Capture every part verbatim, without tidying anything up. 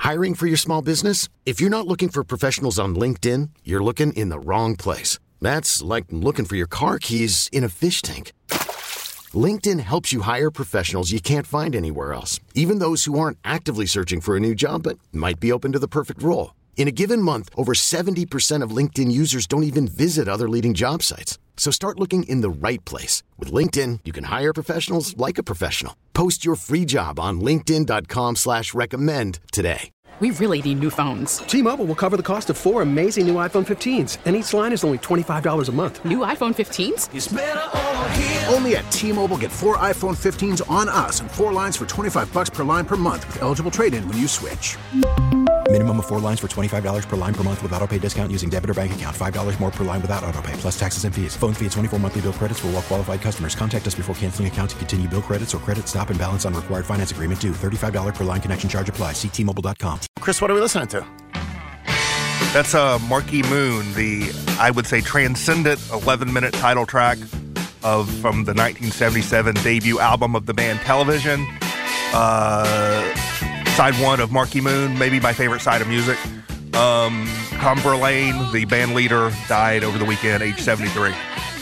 Hiring for your small business? If you're not looking for professionals on LinkedIn, you're looking in the wrong place. That's like looking for your car keys in a fish tank. LinkedIn helps you hire professionals you can't find anywhere else, even those who aren't actively searching for a new job but might be open to the perfect role. In a given month, over seventy percent of LinkedIn users don't even visit other leading job sites. So start looking in the right place. With LinkedIn, you can hire professionals like a professional. Post your free job on linkedin dot com slash recommend today. We really need new phones. T-Mobile will cover the cost of four amazing new iPhone fifteens, and each line is only twenty-five dollars a month. New iPhone fifteens? It's better over here. Only at T-Mobile, get four iPhone fifteens on us and four lines for twenty-five dollars per line per month with eligible trade-in when you switch. Minimum of four lines for twenty-five dollars per line per month with autopay discount using debit or bank account. five dollars more per line without autopay, plus taxes and fees. Phone fee at twenty-four monthly bill credits for well-qualified customers. Contact us before canceling account to continue bill credits or credit stop and balance on required finance agreement due. thirty-five dollars per line connection charge applies. See T Mobile dot com. Chris, what are we listening to? That's uh, Marquee Moon, the, I would say, transcendent eleven-minute title track of from the nineteen seventy-seven debut album of the band Television. Uh... Side one of Marquee Moon, maybe my favorite side of music. Um, Tom Verlaine, the band leader, died over the weekend, age seventy-three.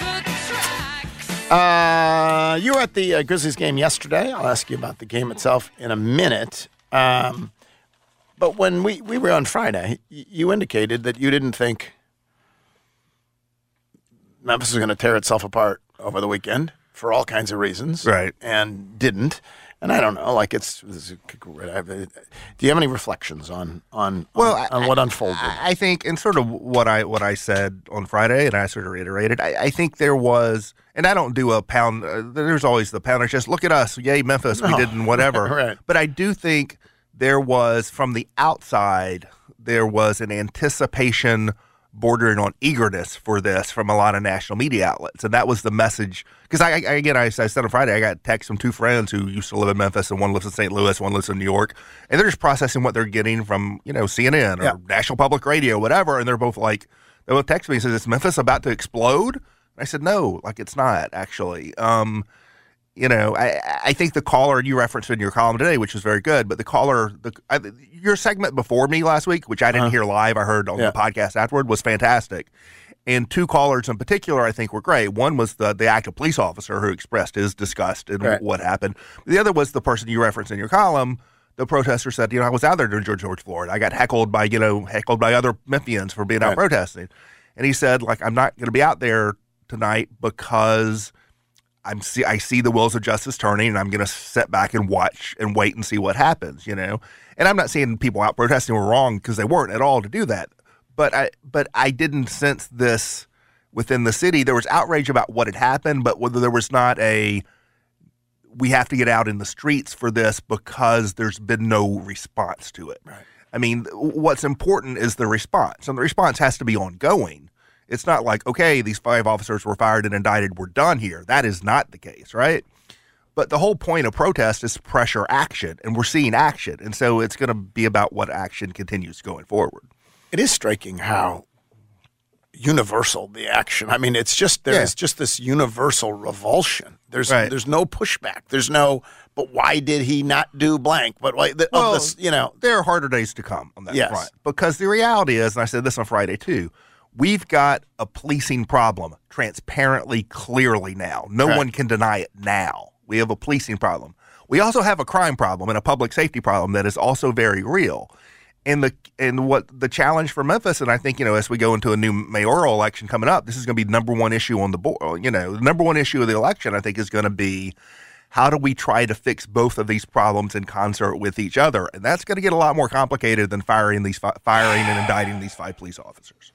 Uh, you were at the uh, Grizzlies game yesterday. I'll ask you about the game itself in a minute. Um, but when we, we were on Friday, y- you indicated that you didn't think Memphis was going to tear itself apart over the weekend for all kinds of reasons. Right. And didn't. And I don't know, like it's. it's do you have any reflections on on well, on, on I, what unfolded? I think, and sort of what I what I said on Friday, and I sort of reiterated. I, I think there was, and I don't do a pound. Uh, there's always the pound. It's just look at us, yay Memphis, we no. did whatever. Right. But I do think there was, from the outside, there was an anticipation bordering on eagerness for this from a lot of national media outlets. And that was the message. Because, I, I again, I, I said on Friday, I got texts from two friends who used to live in Memphis, and one lives in Saint Louis, one lives in New York. And they're just processing what they're getting from, you know, C N N or yeah. National Public Radio, whatever. And they're both like, they both text me and says, is Memphis about to explode? And I said, no, like it's not, actually. Um, you know, I, I think the caller, you referenced in your column today, which was very good, but the caller, the I, your segment before me last week, which I didn't uh-huh. hear live, I heard on yeah. the podcast afterward, was fantastic. And two callers in particular, I think, were great. One was the, the active police officer who expressed his disgust in right. what happened. The other was the person you referenced in your column. The protester said, you know, I was out there during George George Floyd. I got heckled by, you know, heckled by other Memphians for being right. out protesting. And he said, like, I'm not going to be out there tonight because I'm see I see the wheels of justice turning, and I'm going to sit back and watch and wait and see what happens, you know. And I'm not saying people out protesting were wrong, because they weren't at all to do that. But I but I didn't sense this within the city. There was outrage about what had happened, but whether there was not a we have to get out in the streets for this because there's been no response to it. Right. I mean, what's important is the response, and the response has to be ongoing. It's not like, okay, these five officers were fired and indicted, we're done here. That is not the case, right? But the whole point of protest is to pressure action, and we're seeing action. And so it's going to be about what action continues going forward. It is striking how universal the action. I mean, it's just there's yeah. just this universal revulsion. There's right. there's no pushback. There's no, but why did he not do blank? But like, the, well, of this, you know, there are harder days to come on that yes. front. Because the reality is, and I said this on Friday too, we've got a policing problem transparently, clearly now. No right. one can deny it now. We have a policing problem. We also have a crime problem and a public safety problem that is also very real. And the and what the challenge for Memphis, and I think, you know, as we go into a new mayoral election coming up, this is going to be the number one issue on the board. You know, the number one issue of the election, I think, is going to be how do we try to fix both of these problems in concert with each other? And that's going to get a lot more complicated than firing these fi- firing and indicting these five police officers.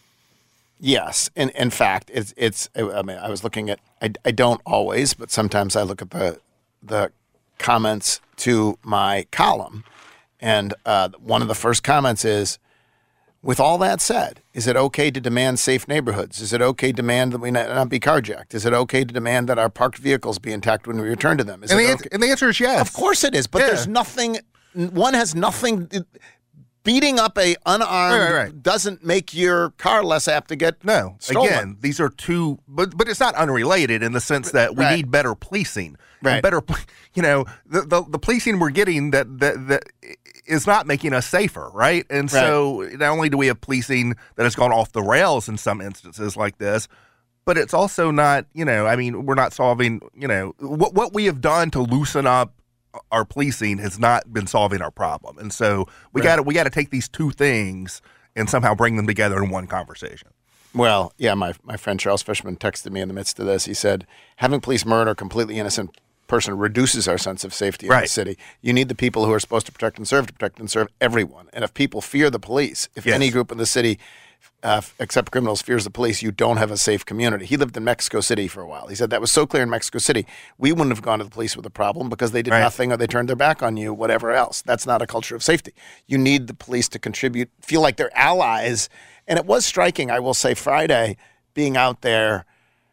Yes, in in fact, it's it's. I mean, I was looking at. I, I don't always, but sometimes I look at the the comments to my column, and uh, one of the first comments is, "With all that said, is it okay to demand safe neighborhoods? Is it okay to demand that we not, not be carjacked? Is it okay to demand that our parked vehicles be intact when we return to them?" Is and, it the okay? answer, and the answer is yes. Of course it is, but yeah. there's nothing. One has nothing. beating up a unarmed Right, right, right. doesn't make your car less apt to get No, stolen. again, these are two, but but it's not unrelated in the sense that we Right. need better policing, Right. and better, you know, the, the the policing we're getting that that that is not making us safer, right? And so not only do we have policing that has gone off the rails in some instances like this, but it's also not, you know, I mean, we're not solving, you know, what what we have done to loosen up our policing has not been solving our problem, and so we Right. got to we got to take these two things and somehow bring them together in one conversation. Well, yeah, my my friend Charles Fishman texted me in the midst of this. He said, having police murder a completely innocent person reduces our sense of safety in the Right. city. You need the people who are supposed to protect and serve to protect and serve everyone. And if people fear the police, if Yes. any group in the city, uh, except criminals, fears the police, you don't have a safe community. He lived in Mexico City for a while. He said that was so clear in Mexico City. We wouldn't have gone to the police with a problem because they did Right. nothing or they turned their back on you, whatever else. That's not a culture of safety. You need the police to contribute, feel like they're allies. And it was striking, I will say, Friday, being out there,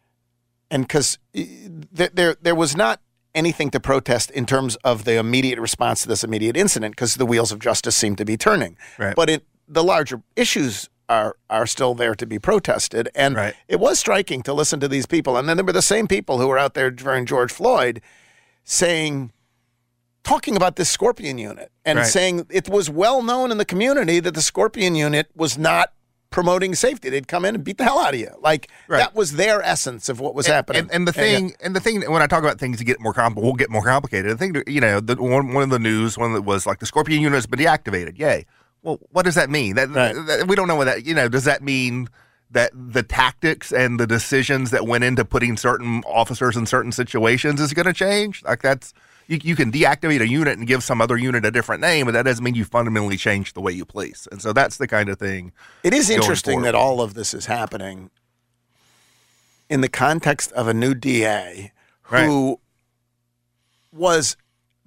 and because there, there there was not anything to protest in terms of the immediate response to this immediate incident because the wheels of justice seem to be turning. Right. But it, the larger issues are are still there to be protested. And Right. it was striking to listen to these people. And then there were the same people who were out there during George Floyd saying, talking about this Scorpion unit and Right. saying it was well known in the community that the Scorpion unit was not promoting safety. They'd come in and beat the hell out of you. Like Right. that was their essence of what was And- happening. And, and the thing, and the thing, when I talk about things that get more compl- will get more complicated. The thing, you know, the one one of the news, one that was like the Scorpion unit has been deactivated. Yay. Well, what does that mean? That, Right. that we don't know what that. You know, does that mean that the tactics and the decisions that went into putting certain officers in certain situations is going to change? Like that's you, you can deactivate a unit and give some other unit a different name, but that doesn't mean you fundamentally change the way you police. And so that's the kind of thing. It is going interesting forward. that all of this is happening in the context of a new D A who was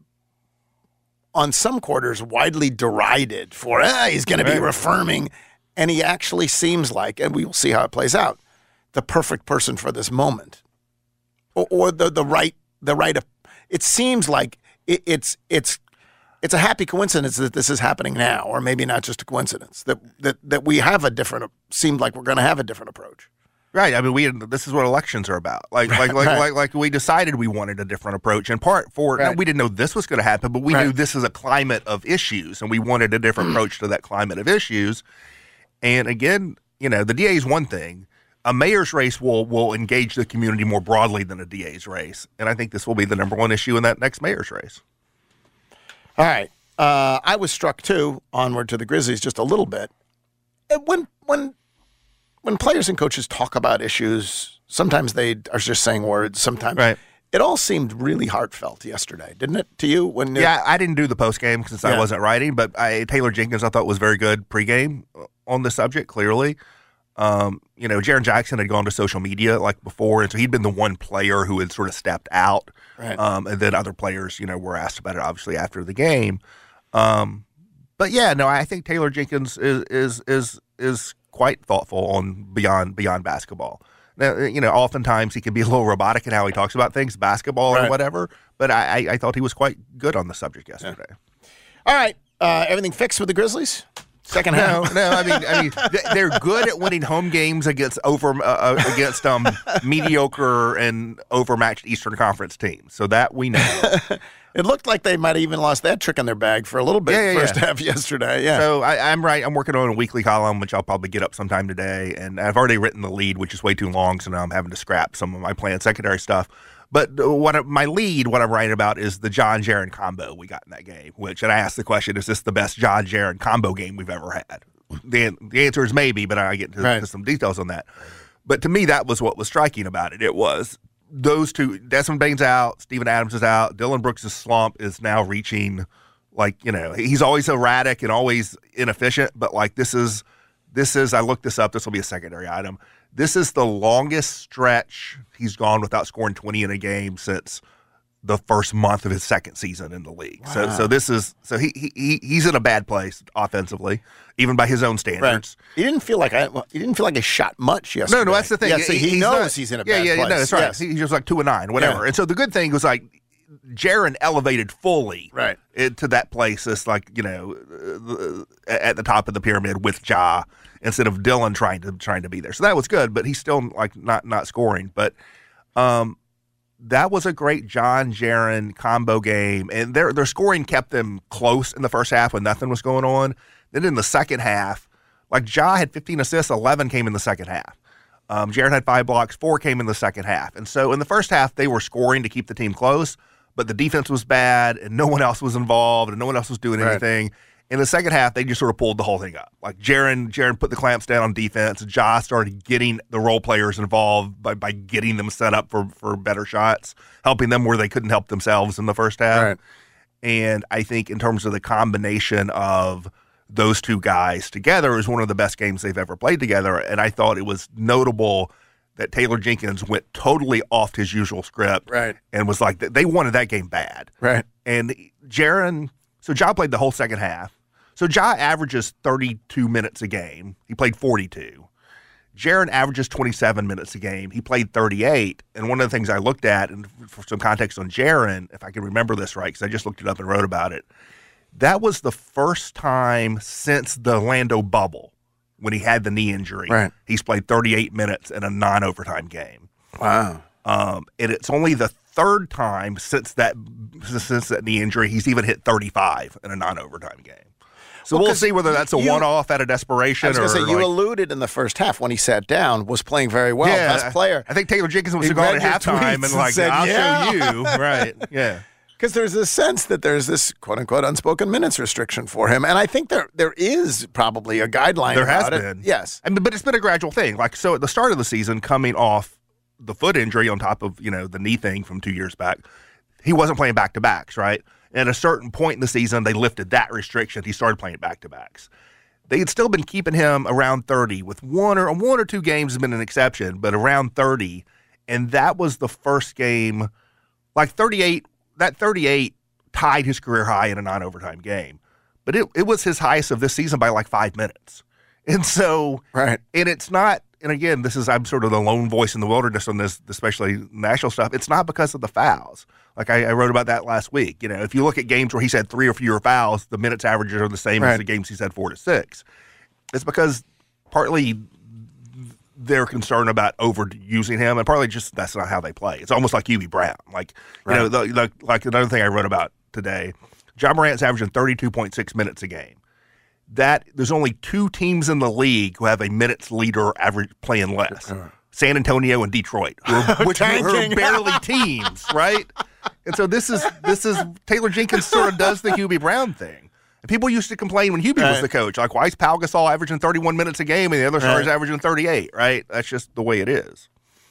on some quarters widely derided for, ah, he's going to be Right. reaffirming. And he actually seems like, and we will see how it plays out, the perfect person for this moment. Or, or the, the right, the right, it seems like it, it's, it's, it's a happy coincidence that this is happening now, or maybe not just a coincidence that that that we have a different. Seemed like we're going to have a different approach. Right. I mean, we this is what elections are about. Like, like, like, Right. like, like, we decided we wanted a different approach. In part for Right. we didn't know this was going to happen, but we Right. knew this is a climate of issues, and we wanted a different approach to that climate of issues. And again, you know, the D A is one thing. A mayor's race will will engage the community more broadly than a D A's race, and I think this will be the number one issue in that next mayor's race. All right, uh, I was struck too. Onward to the Grizzlies, just a little bit. And when when when players and coaches talk about issues, sometimes they are just saying words. Sometimes, Right. It all seemed really heartfelt yesterday, didn't it? To you, when it- Yeah, I didn't do the post game since I Yeah. wasn't writing, but I, Taylor Jenkins I thought was very good pregame on the subject. Clearly, um, you know, Jaren Jackson had gone to social media like before, and so he'd been the one player who had sort of stepped out, Right. um, and then other players, you know, were asked about it obviously after the game. Um, but yeah, no, I think Taylor Jenkins is is is is quite thoughtful on beyond beyond basketball. Now, you know, oftentimes he can be a little robotic in how he talks about things, basketball Right. or whatever. But I, I, I thought he was quite good on the subject yesterday. All right, uh, everything fixed with the Grizzlies. Second No, half. no. I mean, I mean, th- they're good at winning home games against over uh, uh, against um mediocre and overmatched Eastern Conference teams. So that we know. It looked like they might have even lost that trick in their bag for a little bit Yeah, yeah, first yeah. half yesterday. Yeah. So I, I'm right. I'm working on a weekly column, which I'll probably get up sometime today. And I've already written the lead, which is way too long, so now I'm having to scrap some of my planned secondary stuff. But what I- my lead, what I'm writing about, is the John Jaren combo we got in that game. Which, and I asked the question: is this the best John Jaren combo game we've ever had? The the answer is maybe, but I get into Right. to some details on that. But to me, that was what was striking about it. It was those two. Desmond Bane's out. Steven Adams is out. Dylan Brooks' slump is now reaching, like, you know, he's always erratic and always inefficient. But like this is, this is. I looked this up. This will be a secondary item. This is the longest stretch he's gone without scoring twenty in a game since the first month of his second season in the league. So, so this is so he he he's in a bad place offensively, even by his own standards. Right. He didn't feel like I. Well, he didn't feel like he shot much yesterday. No, no, that's the thing. Yeah, see, he He's knows not- he's in a yeah, bad yeah, place. Yeah, no, that's right. Yes. He's just like two and nine, whatever. Yeah. And so the good thing was like Jaren elevated fully right into that place. It's like, you know, uh, at the top of the pyramid with Ja instead of Dillon trying to trying to be there. So that was good, but he's still like not not scoring. But um, that was a great John Jaren combo game, and their their scoring kept them close in the first half when nothing was going on. Then in the second half, like Ja had fifteen assists, eleven came in the second half. Um, Jaren had five blocks, four came in the second half. And so in the first half, they were scoring to keep the team close, but the defense was bad, and no one else was involved, and no one else was doing right. anything. In the second half, they just sort of pulled the whole thing up. Like Jaren, Jaren put the clamps down on defense. Ja started getting the role players involved by, by getting them set up for, for better shots, helping them where they couldn't help themselves in the first half. Right. And I think in terms of the combination of those two guys together is one of the best games they've ever played together. And I thought it was notable that Taylor Jenkins went totally off his usual script right. and was like, they wanted that game bad. Right. And Jaren, so Ja played the whole second half. So Ja averages thirty-two minutes a game. He played forty-two. Jaren averages twenty-seven minutes a game. He played thirty-eight. And one of the things I looked at, and for some context on Jaren, if I can remember this right, because I just looked it up and wrote about it, that was the first time since the Orlando bubble when he had the knee injury. Right. He's played thirty-eight minutes in a non-overtime game. Wow. Um, and it's only the third time since that since that knee injury he's even hit thirty-five in a non-overtime game. So well, we'll see whether that's a you, one-off out of desperation. I was going to or say, you like, alluded in the first half when he sat down, was playing very well, yeah, best player. I think Taylor Jenkins was He going read at your halftime tweets and like, said, I'll yeah. show you. Right, yeah. Because there's this sense that there's this quote-unquote unspoken minutes restriction for him. And I think there there is probably a guideline There has about it. been. Yes. I mean, but it's been a gradual thing. Like, so at the start of the season, coming off the foot injury on top of, you know, the knee thing from two years back, he wasn't playing back-to-backs, right? And at a certain point in the season, they lifted that restriction. He started playing back-to-backs. They had still been keeping him around thirty, with one or one or two games has been an exception, but around thirty. And that was the first game, like thirty-eight, that thirty-eight tied his career high in a non-overtime game. But it, it was his highest of this season by like five minutes. And so, right. And it's not, and again, this is, I'm sort of the lone voice in the wilderness on this, especially national stuff. It's not because of the fouls. Like I, I wrote about that last week. You know, if you look at games where he's had three or fewer fouls, the minutes averages are the same right. as the games he's had four to six. It's because partly they're concerned about overusing him, and partly just that's not how they play. It's almost like Hubie Brown. Like, you right. know, the, the, like another thing I wrote about today, Ja Morant's averaging thirty-two point six minutes a game. That there's only two teams in the league who have a minutes leader average playing less. Uh, San Antonio and Detroit, who are, which are barely teams, right? And so this is this is Taylor Jenkins sort of does the Hubie Brown thing. And people used to complain when Hubie right. was the coach, like, why is Pau Gasol averaging thirty-one minutes a game and the other stars right. averaging thirty-eight, right? That's just the way it is.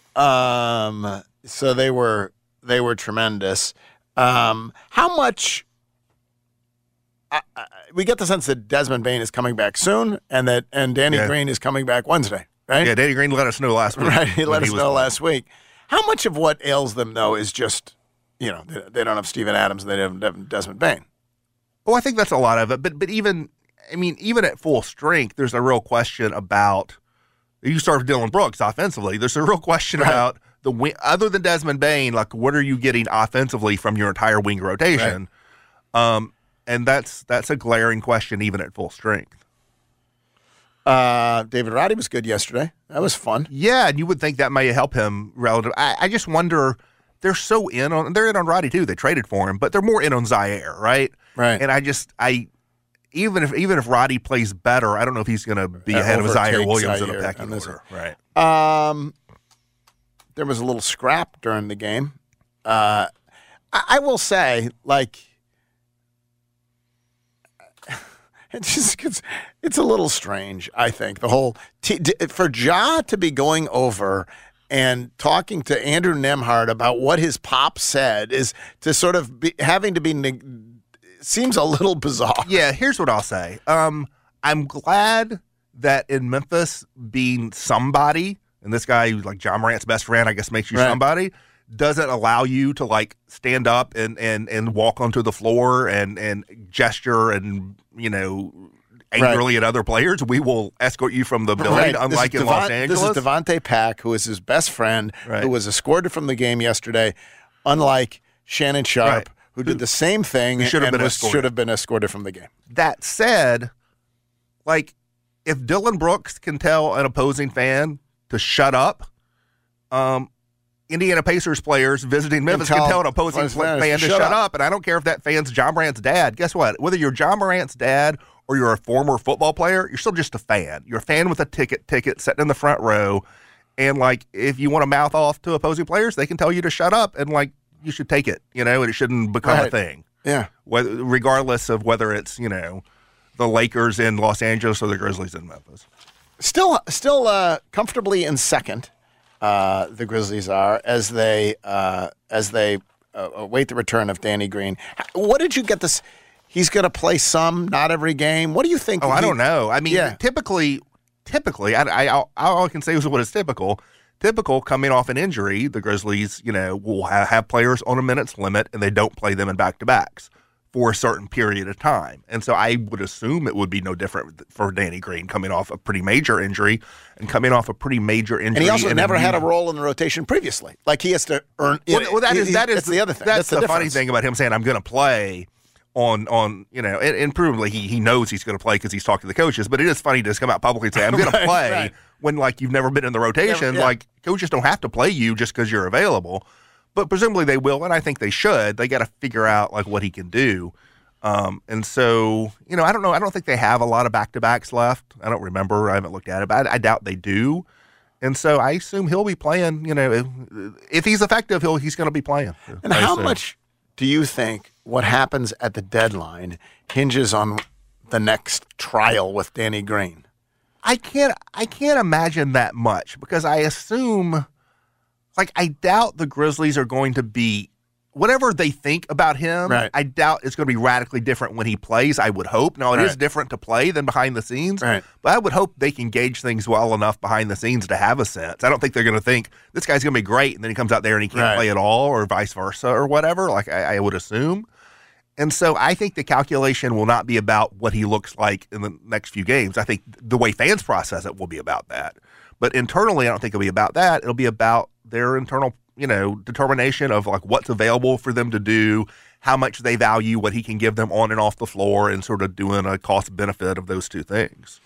Um. So they were they were tremendous. Um. How much? I, I, we get the sense that Desmond Bane is coming back soon, and that and Danny yeah. Green is coming back Wednesday, right? Yeah, Danny Green let us know last week. Right, he let us he know playing. last week. How much of what ails them, though, is just, you know, they, they don't have Steven Adams and they don't have Desmond Bane? Well, I think that's a lot of it. But but even, I mean, even at full strength, there's a real question about, you start with Dylan Brooks offensively, there's a real question right. about, the wing, other than Desmond Bane, like, what are you getting offensively from your entire wing rotation? Right. Um, and that's that's a glaring question even at full strength. Uh, David Roddy was good yesterday. That was fun. Yeah, and you would think that may help him relative. I, I just wonder, they're so in on, they're in on Roddy too. They traded for him, but they're more in on Zaire, right? Right. And I just, I even if even if Roddy plays better, I don't know if he's going to be uh, ahead of Zaire Williams in a pecking order. Right. Um, there was a little scrap during the game. Uh, I, I will say, like, it just gets, it's a little strange, I think. The whole, t- d- for Ja to be going over and talking to Andrew Nembhard about what his pop said is to sort of be having to be, ne- seems a little bizarre. Yeah, here's what I'll say. Um, I'm glad that in Memphis, being somebody, and this guy who's like Ja Morant's best friend, I guess makes you right. somebody, doesn't allow you to like stand up and, and, and walk onto the floor and, and gesture and, you know, angrily right. at other players. We will escort you from the building, right. unlike in Devon, Los Angeles. This is Devontae Pack, who is his best friend, right. who was escorted from the game yesterday. Unlike Shannon Sharp, Right. who did the same thing He should have and been was, escorted. should have been escorted from the game. That said, like, if Dylan Brooks can tell an opposing fan to shut up, um, Indiana Pacers players visiting Memphis tell can tell an opposing opposing fans fan to to shut shut up. up. And I don't care if that fan's John Morant's dad. Guess what? Whether you're John Morant's dad or you're a former football player, you're still just a fan. You're a fan with a ticket, ticket sitting in the front row. And, like, if you want to mouth off to opposing players, they can tell you to shut up. And, like, you should take it, you know, and it shouldn't become Right. a thing. Yeah. Whether, regardless of whether it's, you know, the Lakers in Los Angeles or the Grizzlies in Memphis. Still, still uh, comfortably in second, uh, the Grizzlies are, as they uh, as they uh, await the return of Danny Green. What did you get this? He's going to play some, not every game. What do you think? Oh, I he- don't know. I mean, Yeah. typically, typically, I, I, I, all I can say is what is typical. Typical coming off an injury, the Grizzlies, you know, will ha- have players on a minutes limit, and they don't play them in back-to-backs for a certain period of time. And so I would assume it would be no different for Danny Green coming off a pretty major injury and coming off a pretty major injury. And he also in never had a new- role in the rotation previously. Like he has to earn. Well, well, that he- is he- that is that's the other thing. That's, That's, the, funny difference. thing about him saying I'm going to play on on you know, and, and presumably he he knows he's going to play because he's talking to the coaches. But it is funny to just come out publicly and say I'm going Right, to play right. when like you've never been in the rotation. Never- yeah. Like coaches don't have to play you just because you're available. But presumably they will, and I think they should. They got to figure out like what he can do. Um, and so, you know, I don't know. I don't think they have a lot of back-to-backs left. I don't remember. I haven't looked at it, but I, I doubt they do. And so I assume he'll be playing, you know, if, if he's effective, he'll, he's going to be playing. And I how assume. much do you think what happens at the deadline hinges on the next trial with Danny Green? I can't I can't imagine that much because I assume, like, I doubt the Grizzlies are going to be, whatever they think about him, Right. I doubt it's going to be radically different when he plays, I would hope. Now, it is Right. different to play than behind the scenes, Right. but I would hope they can gauge things well enough behind the scenes to have a sense. I don't think they're going to think, this guy's going to be great, and then he comes out there and he can't Right. play at all, or vice versa, or whatever, like I, I would assume. And so I think the calculation will not be about what he looks like in the next few games. I think the way fans process it will be about that. But internally, I don't think it'll be about that. It'll be about their internal, you know, determination of like what's available for them to do, how much they value what he can give them on and off the floor, and sort of doing a cost benefit of those two things.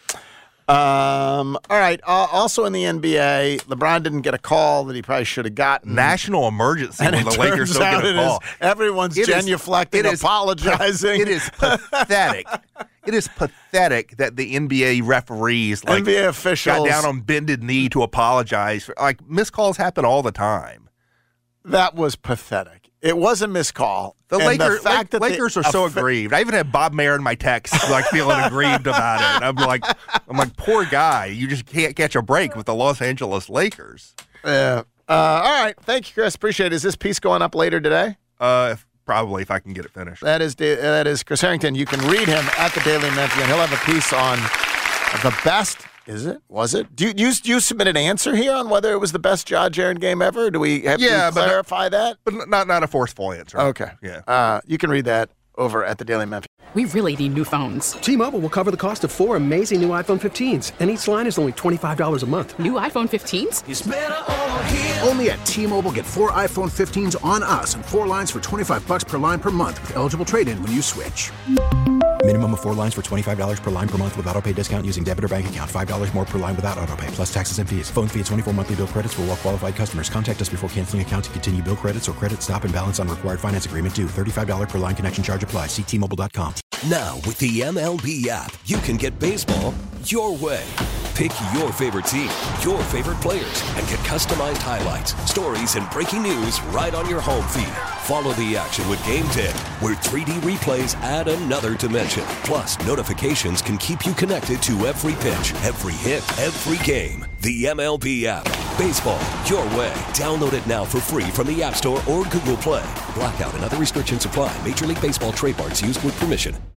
Um, all right. Uh, also in the N B A, LeBron didn't get a call that he probably should have gotten. National emergency And when it the Lakers turns don't out get a it is- call. everyone's It is- genuflecting, it is- apologizing. It is pathetic. It is pathetic that the N B A referees, like, N B A officials got down on bended knee to apologize. For, like, missed calls happen all the time. That was pathetic. It was a missed call. The, And Laker, the fact that the Lakers are so offi- aggrieved. I even had Bob Mayer in my text, like feeling aggrieved about it. And I'm like, I'm like, poor guy. You just can't catch a break with the Los Angeles Lakers. Yeah. Uh, all right. Thank you, Chris. Appreciate it. Is this piece going up later today? Uh, if, probably if I can get it finished. That is da- that is Chris Harrington. You can read him at the Daily Memphian. He'll have a piece on the best. Is it? Was it? Do you, you do you submit an answer here on whether it was the best Ja Jaren game ever? Do we have Yeah, to but- clarify that? But not not a forceful answer. Okay. Yeah. Uh, you can read that over at the Daily Memphian. We really need new phones. T-Mobile will cover the cost of four amazing new iPhone fifteens, and each line is only twenty-five dollars a month. New iPhone fifteens? Only at T-Mobile, get four iPhone fifteens on us and four lines for twenty-five bucks per line per month with eligible trade-in when you switch. Minimum of four lines for twenty-five dollars per line per month with autopay discount using debit or bank account. five dollars more per line without autopay, plus taxes and fees. Phone fee at twenty-four monthly bill credits for well-qualified customers. Contact us before canceling account to continue bill credits or credit stop and balance on required finance agreement due. thirty-five dollars per line connection charge applies. See T Mobile dot com. Now, with the M L B app, you can get baseball your way. Pick your favorite team, your favorite players, and get customized highlights, stories, and breaking news right on your home feed. Follow the action with Game ten, where three D replays add another dimension. Plus, notifications can keep you connected to every pitch, every hit, every game. The M L B app. Baseball your way. Download it now for free from the App Store or Google Play. Blackout and other restrictions apply. Major League Baseball trademarks used with permission.